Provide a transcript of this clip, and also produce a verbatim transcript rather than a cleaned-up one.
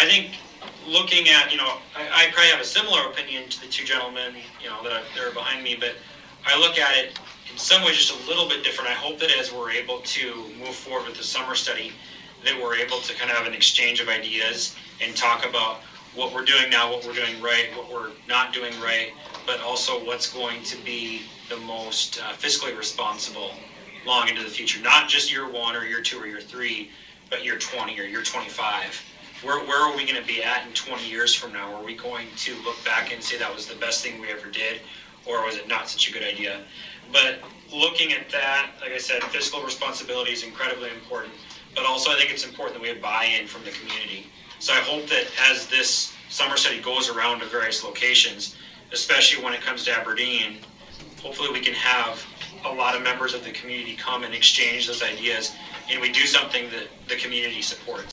I think looking at, you know, I, I probably have a similar opinion to the two gentlemen, you know, that are, that are behind me, but I look at it in some ways just a little bit different. I hope that as we're able to move forward with the summer study, that we're able to kind of have an exchange of ideas and talk about what we're doing now, what we're doing right, what we're not doing right, but also what's going to be the most uh, fiscally responsible long into the future. Not just year one or year two or year three, but year twenty or year twenty-five. Where, where are we going to be at in twenty years from now? Are we going to look back and say that was the best thing we ever did, or was it not such a good idea? But looking at that, like I said, fiscal responsibility is incredibly important, but also I think it's important that we have buy-in from the community. So I hope that as this summer study goes around to various locations, especially when it comes to Aberdeen, hopefully we can have a lot of members of the community come and exchange those ideas, and we do something that the community supports.